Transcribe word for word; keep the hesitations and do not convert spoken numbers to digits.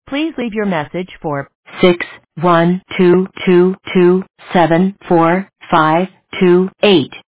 Please leave your message for six one two two two seven four five two eight.